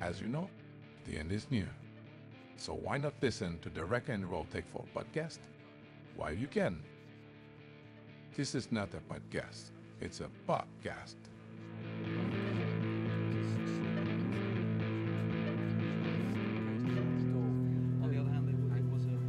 As you know, the end is near. So why not listen to the Rock and Roll Take 4 podcast while you can? This is not a podcast, it's a podcast. On the other hand, it was a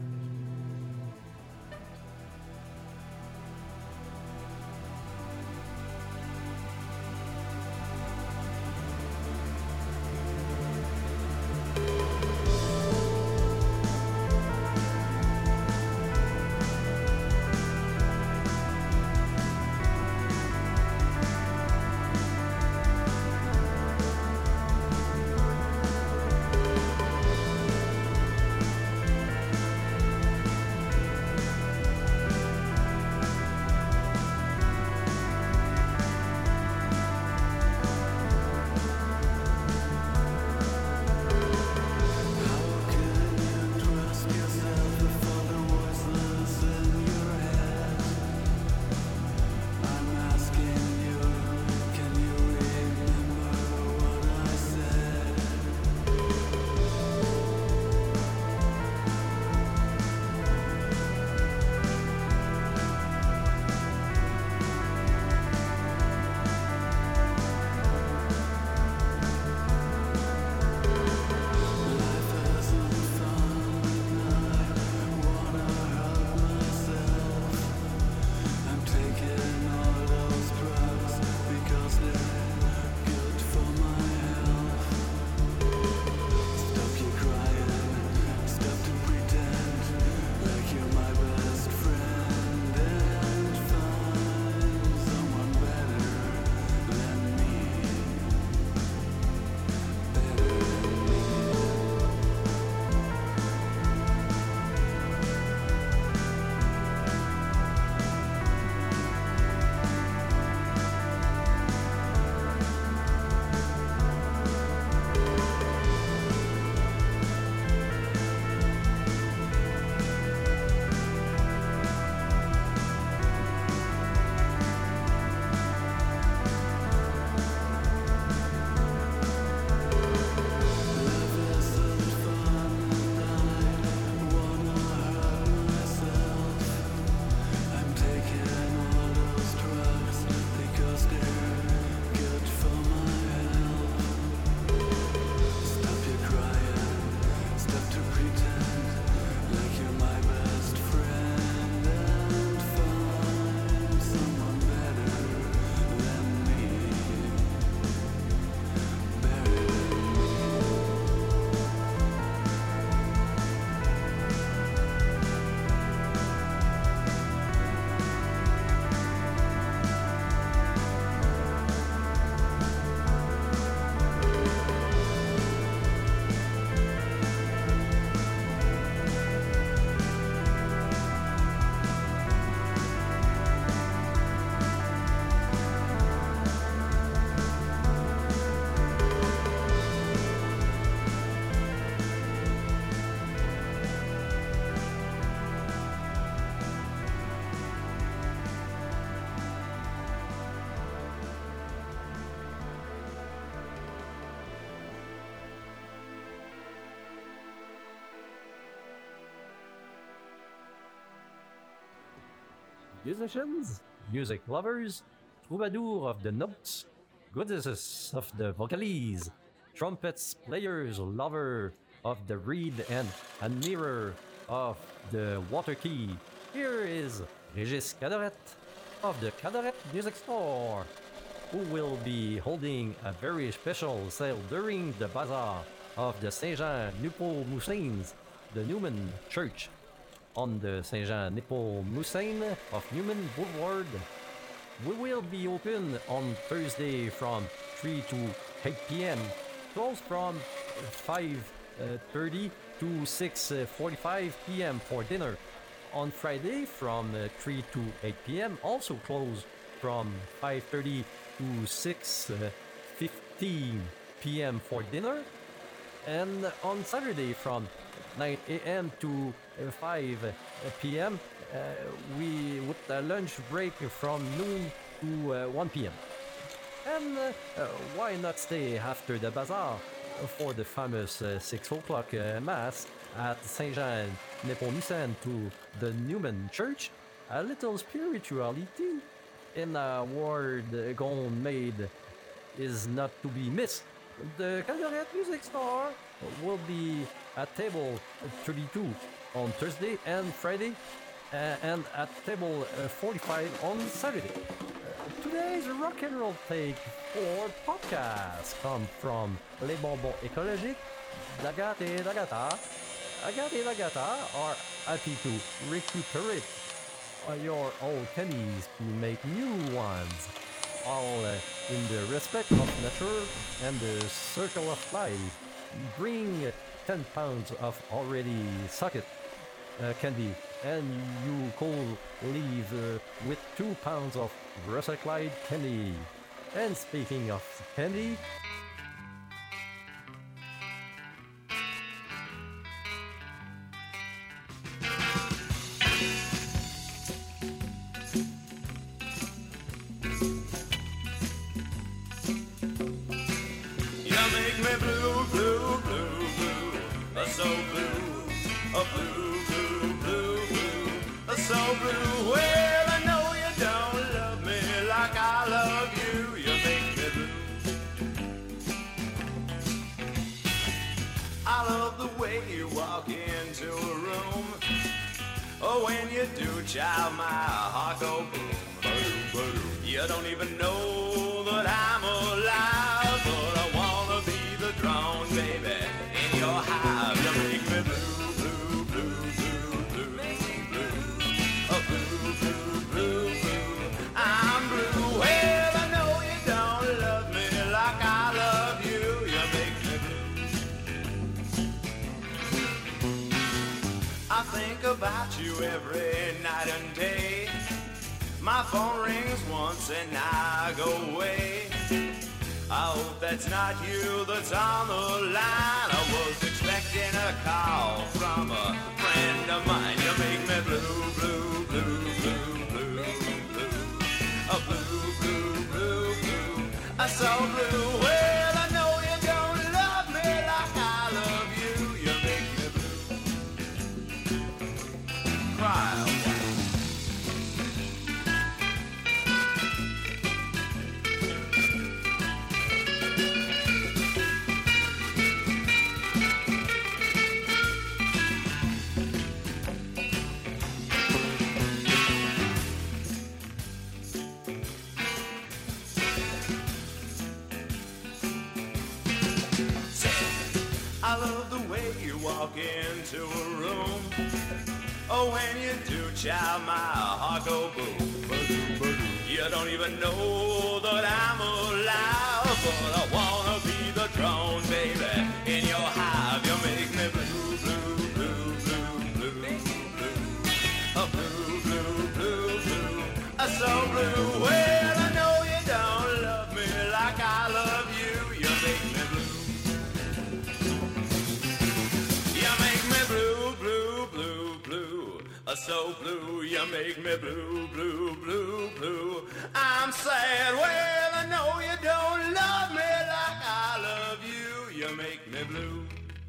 musicians, music lovers, troubadour of the notes, goddesses of the vocalises, trumpets players, lover of the reed and admirer of the water key. Here is Régis Cadoret of the Cadoret Music Store, who will be holding a very special sale during the bazaar of the Saint-Jean-Nepomucènes, the Newman Church, on the Saint-Jean-Nepomucène of Newman Boulevard. We will be open on Thursday from 3 to 8 p.m., closed from 5:30 to 6:45 p.m. for dinner. On Friday from 3 to 8 p.m., also closed from 5:30 to 6:15 p.m. for dinner. And on Saturday from 9 a.m. to 5 p.m. With a lunch break from noon to 1 p.m. And why not stay after the bazaar for the famous 6 o'clock Mass at Saint Jean Nepomucen to the Newman Church, a little spirituality in a word gone made is not to be missed. The Calgary Music Store will be at table 32 on Thursday and Friday, and at table 45 on Saturday. Today's rock and roll take for podcast come from Les Bonbons Écologiques, Dagat et Dagata. Agathe et Dagata are happy to recuperate your old candies to make new ones, all in the respect of nature and the circle of life. Bring 10 pounds of already sucked candy, and you could leave with 2 pounds of recycled candy. And speaking of candy, child, my heart go boom, boom, boom. You don't even know that I'm alive, but I wanna be the drone, baby, in your hive. You make me blue, blue, blue, blue, blue, blue. Oh, blue, blue, blue, blue. I'm blue. Well, I know you don't love me like I love you. You make me blue. I think about you every night and day. My phone rings once and I go away. I hope that's not you that's on the line. I was expecting a call from a friend of mine. You make me blue, blue, blue, blue, blue, blue. Oh, blue, blue, blue, blue. I'm so blue. Well, I know you don't love me like I love you. You make me blue. Cry. Walk into a room. Oh, when you do, child, my heart go boom, boom, boom. You don't even know that I'm alive, but I wanna be the drone, baby, in your hive. You make me blue, blue, blue, blue, blue, blue. Oh, blue, blue, blue, blue. I'm so blue. Well, I know you don't love me like I love you. You make me blue. So blue, you make me blue, blue, blue, blue. I'm sad, well, I know you don't love me like I love you. You make me blue.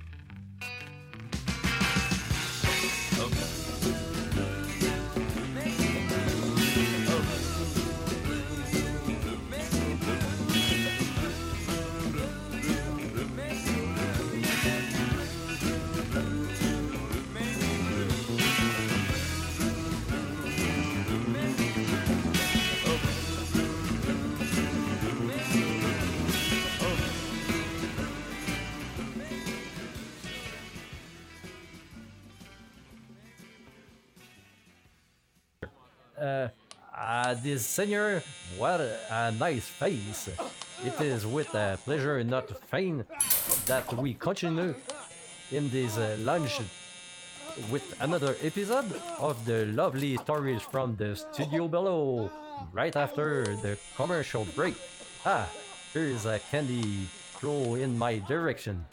This senior, what a nice face. It is with pleasure, not pain, that we continue in this lunch with another episode of the lovely stories from the studio below, right after the commercial break. Here's a candy throw in my direction.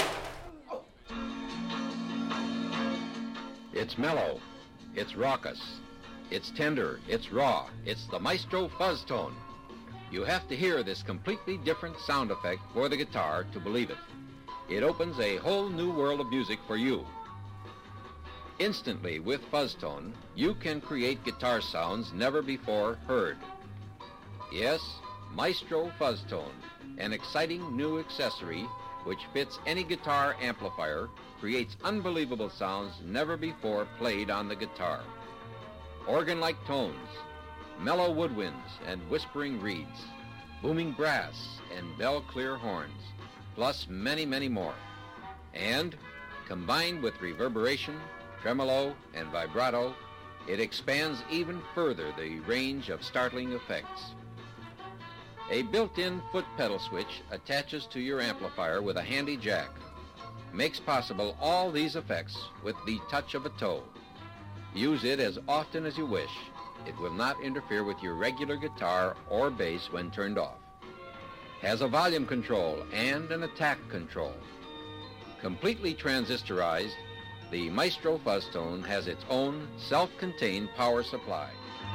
It's mellow, it's raucous, it's tender, it's raw, it's the Maestro Fuzz Tone. You have to hear this completely different sound effect for the guitar to believe it. it opens a whole new world of music for you. Instantly, with Fuzztone, you can create guitar sounds never before heard. Yes, Maestro Fuzztone, an exciting new accessory which fits any guitar amplifier, creates unbelievable sounds never before played on the guitar. Organ-like tones, mellow woodwinds and whispering reeds, booming brass and bell-clear horns, plus many, many more. And, combined with reverberation, tremolo, and vibrato, it expands even further the range of startling effects. A built-in foot pedal switch attaches to your amplifier with a handy jack. Makes possible all these effects with the touch of a toe. Use it as often as you wish. It will not interfere with your regular guitar or bass when turned off. Has a volume control and an attack control. Completely transistorized, the Maestro Fuzztone has its own self-contained power supply.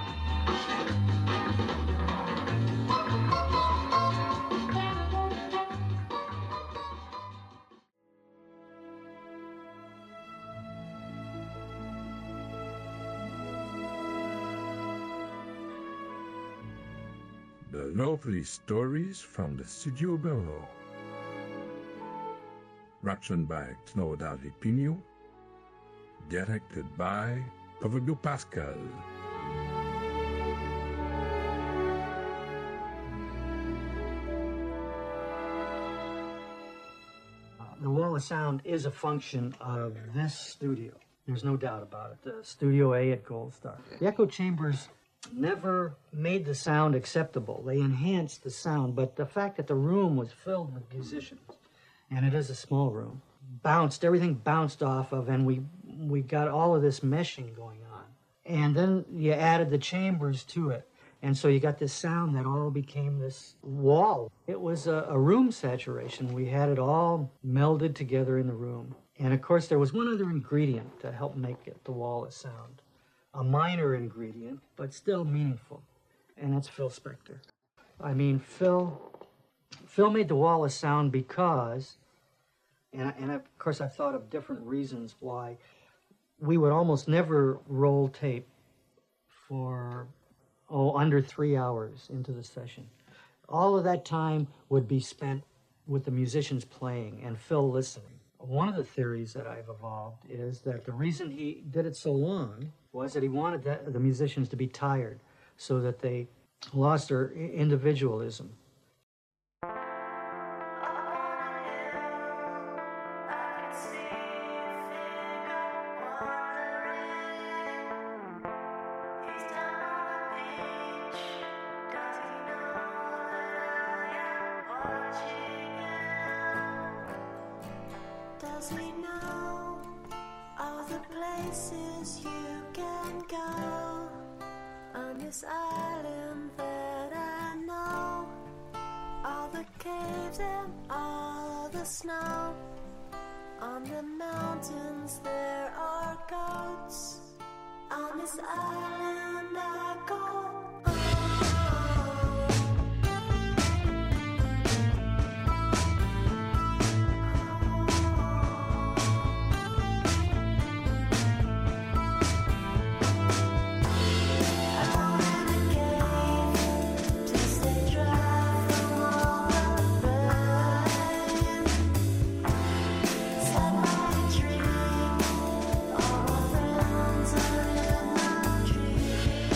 The lovely stories from the studio below. Written by Claude Alipino. Directed by Pablo Pascal. The Wall of Sound is a function of this studio. There's no doubt about it. The Studio A at Gold Star. The echo chambers never made the sound acceptable. They enhanced the sound, but the fact that the room was filled with musicians, and it is a small room, everything bounced off of, and we got all of this meshing going on. And then you added the chambers to it, and so you got this sound that all became this wall. It was a room saturation. We had it all melded together in the room. And of course, there was one other ingredient to help make it the Wall of Sound. A minor ingredient, but still meaningful, and that's Phil Spector. I mean, Phil made the Wall of Sound because, and of course I've thought of different reasons why, we would almost never roll tape for, under 3 hours into the session. All of that time would be spent with the musicians playing and Phil listening. One of the theories that I've evolved is that the reason he did it so long was that he wanted the musicians to be tired so that they lost their individualism. Does he know all the places you can go on this island that I know? All the caves and all the snow. On the mountains there are goats. On this island I go. Tree, all my friends are in my tree.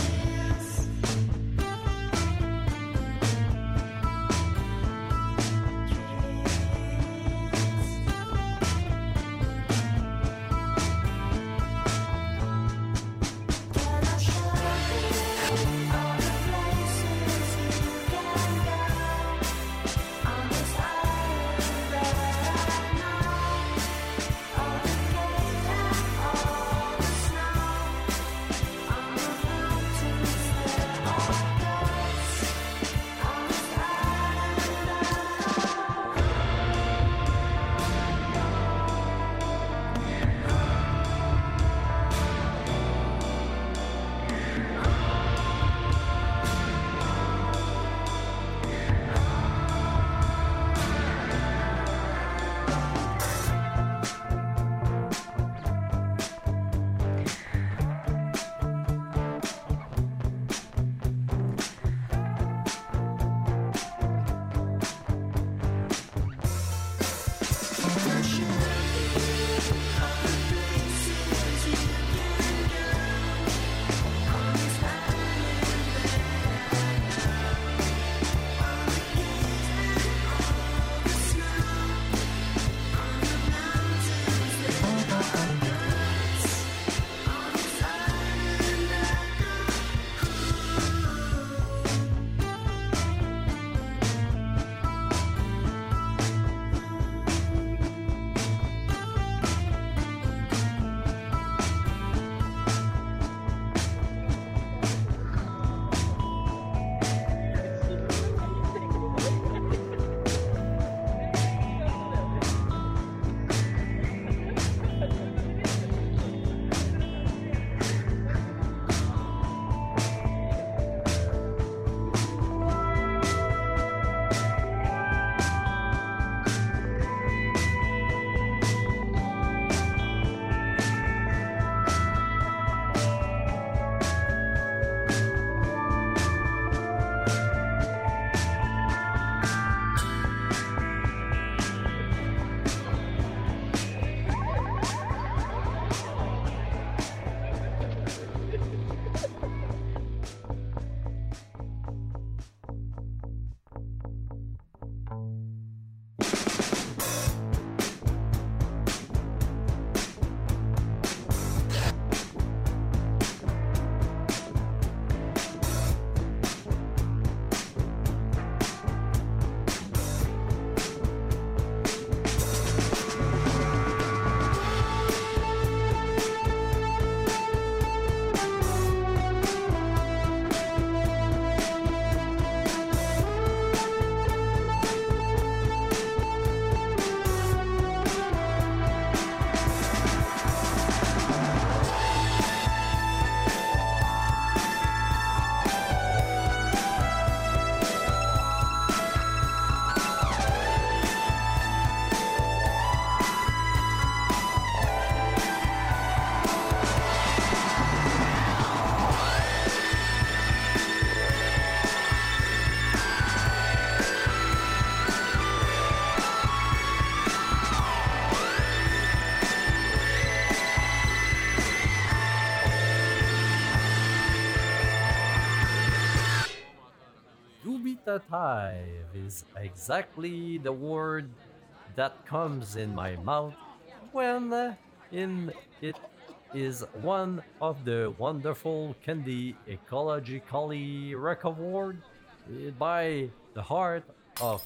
Qualitative is exactly the word that comes in my mouth when it is one of the wonderful candy ecologically recovered by the heart of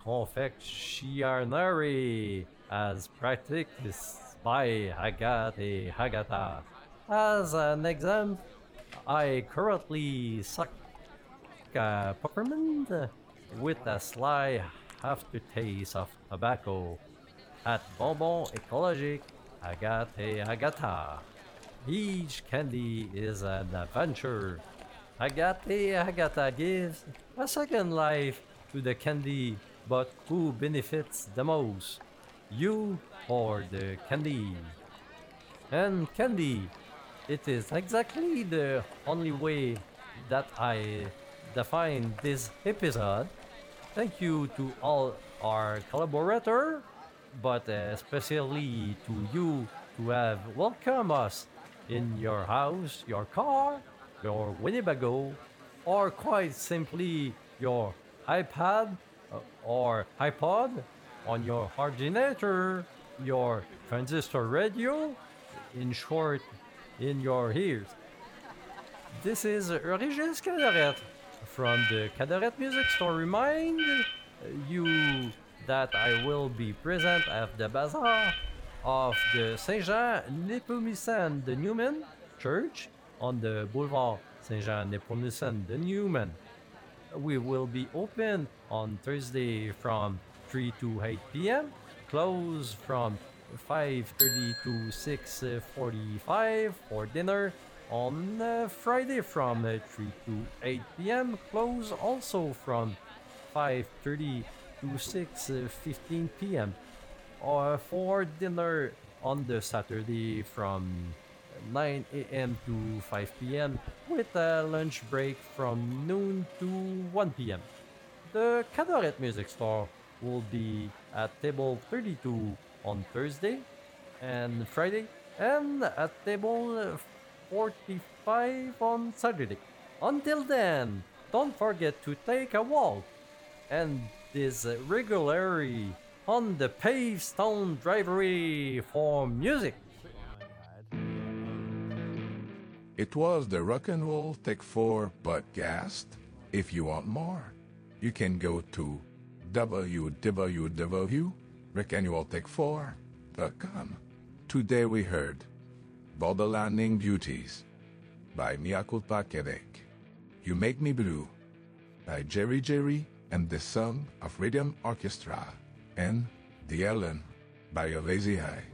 confectionery as practiced by Agate Hagata. As an example, I currently suck peppermint with a sly aftertaste of tobacco at Bonbon Ecologique Agate Agata. Each candy is an adventure. Agate Agata gives a second life to the candy, but who benefits the most? You or the candy? And candy, it is exactly the only way that I define this episode. Thank you to all our collaborators, but especially to you who have welcomed us in your house, your car, your Winnebago, or quite simply your iPad or iPod, on your ordinator, your transistor radio, in short, in your ears. This is Regis Cadoret from the Cadoret Music Store. Remind you that I will be present at the bazaar of the Saint-Jean-Nepomucen de Newman Church on the Boulevard Saint-Jean-Nepomucen de Newman. We will be open on Thursday from 3 to 8 p.m., closed from 5:30 to 6:45 for dinner. On Friday from 3 to 8 p.m., closed also from 5:30 to 6:15 p.m. Or for dinner on the Saturday from 9 a.m. to 5 p.m. with a lunch break from noon to 1 p.m. The Cadoret Music Store will be at table 32 on Thursday and Friday, and at table 45 on Saturday. Until then, don't forget to take a walk and this regularly on the paved stone driveway for music. It was the Rock and Roll Take 4 podcast. If you want more, you can go to www.rockandralltake4.com. Today we heard Borderlanding Beauties by Mea Culpa Quebec, You Make Me Blue by Jerry Jerry and the Song of Rhythm Orchestra, and The Ellen by A Lazy Eye.